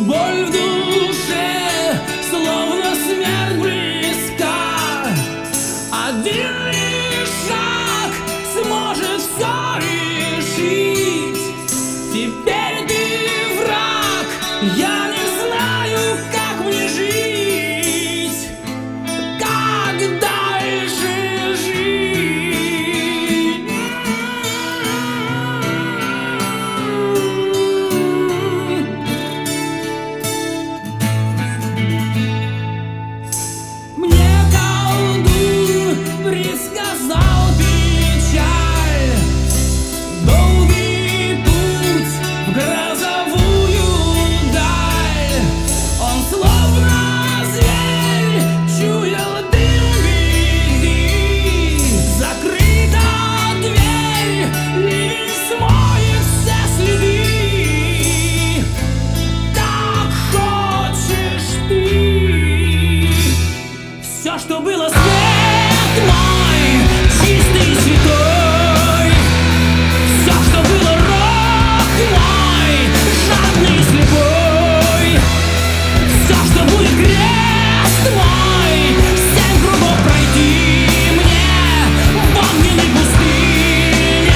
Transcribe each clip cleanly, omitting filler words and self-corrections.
Боль в душе, словно смерть близка. Один лишь шаг сможет все решить. Теперь ты враг, я не знаю, как мне жить, как дальше жить. Мне колдун предсказал печаль, долгий путь в грозовую даль. Он словно зверь чуял дым беды. Закрыта дверь, ливень смоет все следы. Как хочешь ты. Все, что было, свет мой, чистый и святой. Все, что было, рок мой, жадный и слепой. Все, что будет, крест мой, 7 кругов пройти мне в огненной пустыне.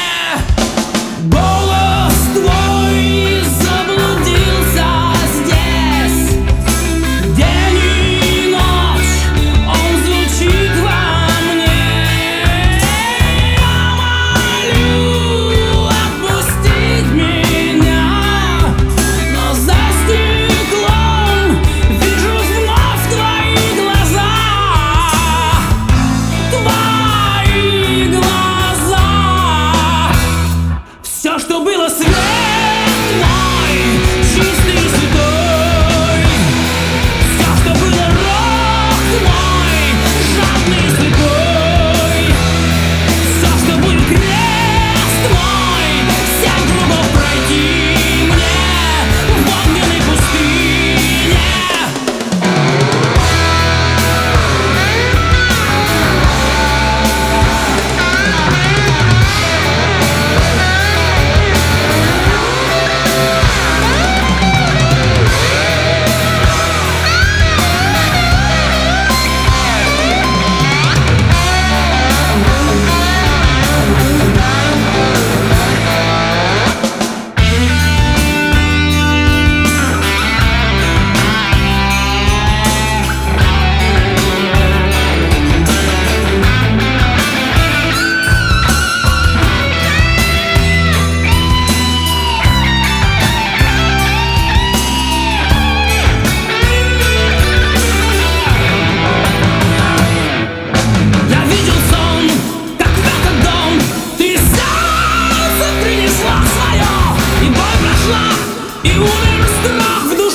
Голос твой заблудился здесь. День и ночь он звучит во мне. Я молю отпустить меня, но за стеклом вижу вновь твои глаза. Твои глаза. Все, что было, свет мой, чистый и святой. Все, что было, рок мой, жадный и слепой. Все, что будет, крест мой, 7 кругов пройти мне в огненной пустыне. Я видел сон, как в этот дом ты сердце принесла свое, и боль прошла, и умер страх в душе.